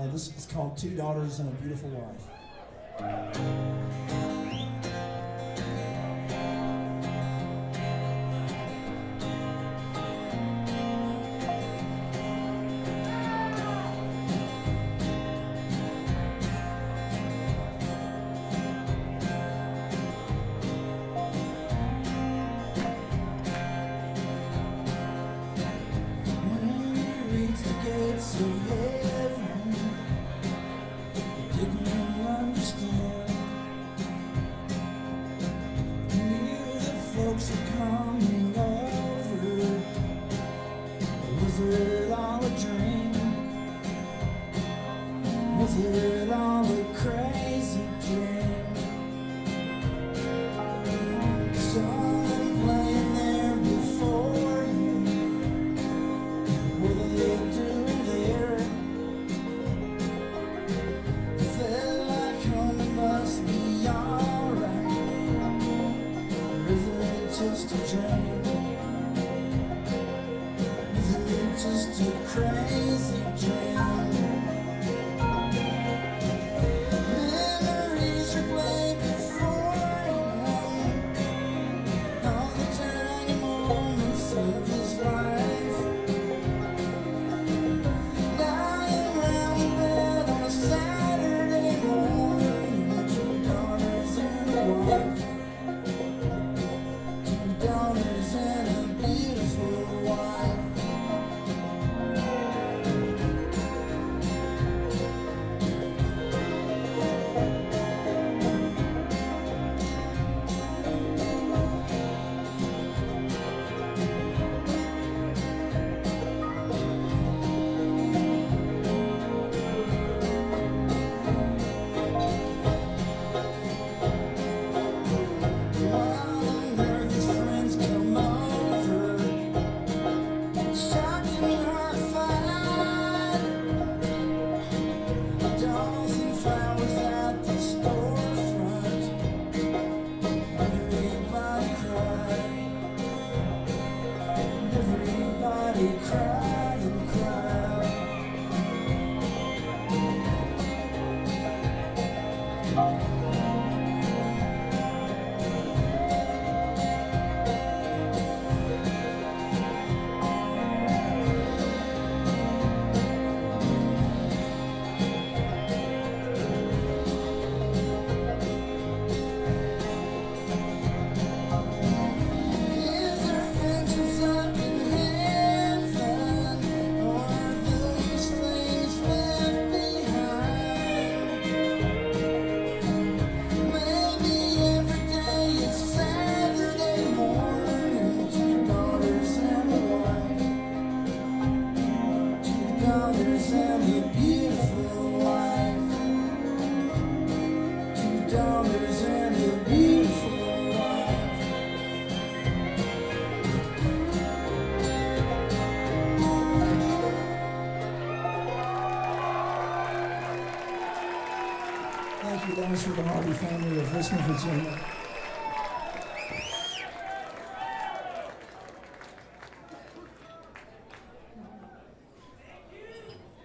This is called Two Daughters and a Beautiful Wife. Of heaven, you didn't understand. You knew that folks were coming over. Was it all a dream? Was it all a crazy dream? Saw them playing there before you. Were they doing? Just a dream? Is it just a crazy dream? Memories replay before him, all the tiny moments of his life. Lying around in bed on a Saturday morning, two daughters and a wife. Daughters and a beautiful wife. Everybody cried and cried. Daughters and a beautiful wife. Two daughters and a beautiful wife. Thank you. That was for the Harvey family of Richmond, Virginia.